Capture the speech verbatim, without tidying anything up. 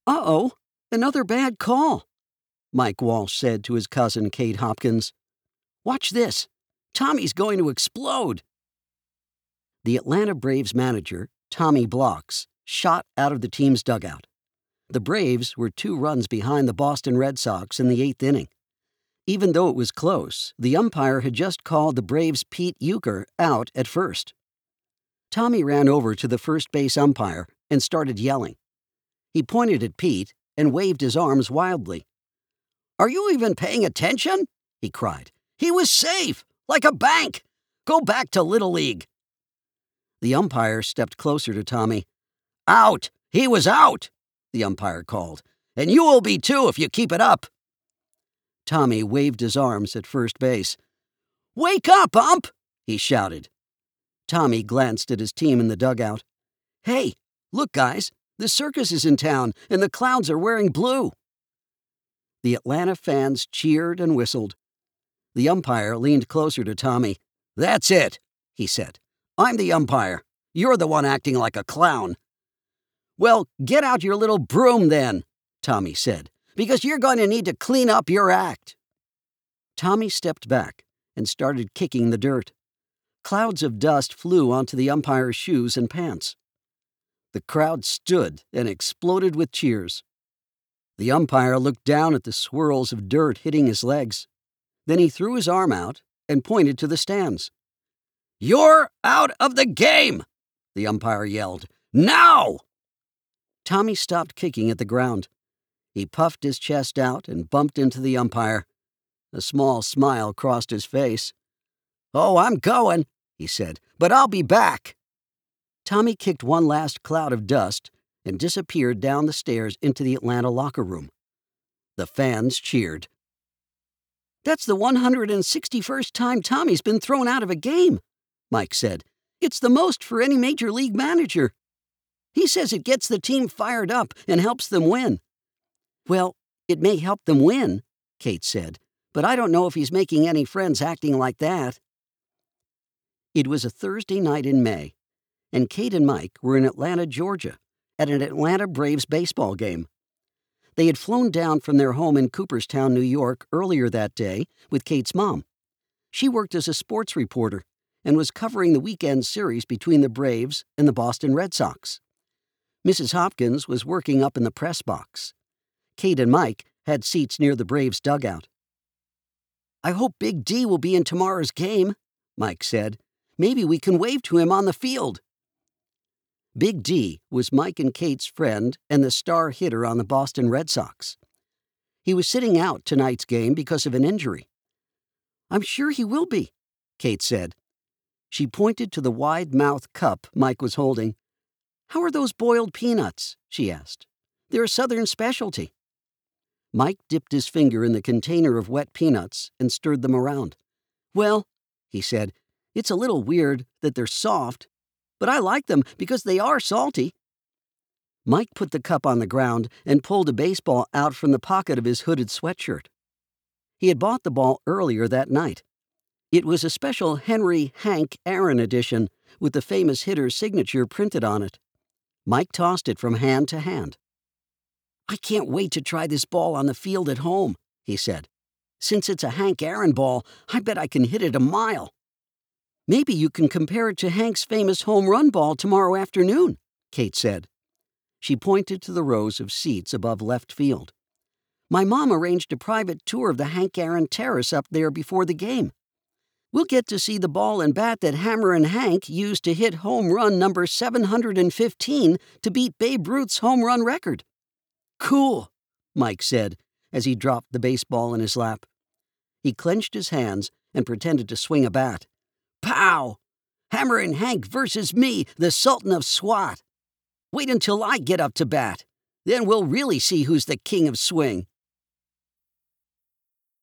Uh-oh, another bad call, Mike Walsh said to his cousin Kate Hopkins. Watch this. Tommy's going to explode. The Atlanta Braves manager, Tommy Blocks, shot out of the team's dugout. The Braves were two runs behind the Boston Red Sox in the eighth inning. Even though it was close, the umpire had just called the Braves' Pete Euchre out at first. Tommy ran over to the first base umpire and started yelling. He pointed at Pete and waved his arms wildly. "Are you even paying attention?" he cried. "He was safe, like a bank. Go back to Little League." The umpire stepped closer to Tommy. "Out! He was out!" the umpire called. "And you will be too if you keep it up." Tommy waved his arms at first base. "Wake up, ump!" he shouted. Tommy glanced at his team in the dugout. "Hey, look, guys, the circus is in town and the clowns are wearing blue." The Atlanta fans cheered and whistled. The umpire leaned closer to Tommy. "That's it," he said. "I'm the umpire. You're the one acting like a clown." "Well, get out your little broom then," Tommy said, "because you're going to need to clean up your act." Tommy stepped back and started kicking the dirt. Clouds of dust flew onto the umpire's shoes and pants. The crowd stood and exploded with cheers. The umpire looked down at the swirls of dirt hitting his legs. Then he threw his arm out and pointed to the stands. "You're out of the game!" the umpire yelled. "Now!" Tommy stopped kicking at the ground. He puffed his chest out and bumped into the umpire. A small smile crossed his face. "Oh, I'm going," he said, "but I'll be back." Tommy kicked one last cloud of dust and disappeared down the stairs into the Atlanta locker room. The fans cheered. "That's the one hundred sixty-first time Tommy's been thrown out of a game," Mike said. "It's the most for any major league manager. He says it gets the team fired up and helps them win." "Well, it may help them win," Kate said, "but I don't know if he's making any friends acting like that." It was a Thursday night in May, and Kate and Mike were in Atlanta, Georgia, at an Atlanta Braves baseball game. They had flown down from their home in Cooperstown, New York, earlier that day with Kate's mom. She worked as a sports reporter and was covering the weekend series between the Braves and the Boston Red Sox. Missus Hopkins was working up in the press box. Kate and Mike had seats near the Braves' dugout. "I hope Big D will be in tomorrow's game," Mike said. "Maybe we can wave to him on the field." Big D was Mike and Kate's friend and the star hitter on the Boston Red Sox. He was sitting out tonight's game because of an injury. "I'm sure he will be," Kate said. She pointed to the wide-mouthed cup Mike was holding. "How are those boiled peanuts?" she asked. "They're a Southern specialty." Mike dipped his finger in the container of wet peanuts and stirred them around. "Well," he said, "it's a little weird that they're soft, but I like them because they are salty." Mike put the cup on the ground and pulled a baseball out from the pocket of his hooded sweatshirt. He had bought the ball earlier that night. It was a special Henry Hank Aaron edition with the famous hitter's signature printed on it. Mike tossed it from hand to hand. "I can't wait to try this ball on the field at home," he said. "Since it's a Hank Aaron ball, I bet I can hit it a mile." "Maybe you can compare it to Hank's famous home run ball tomorrow afternoon," Kate said. She pointed to the rows of seats above left field. "My mom arranged a private tour of the Hank Aaron Terrace up there before the game. We'll get to see the ball and bat that Hammerin' Hank used to hit home run number seven hundred fifteen to beat Babe Ruth's home run record." "Cool," Mike said as he dropped the baseball in his lap. He clenched his hands and pretended to swing a bat. "Pow! Hammerin' Hank versus me, the Sultan of Swat. Wait until I get up to bat. Then we'll really see who's the king of swing."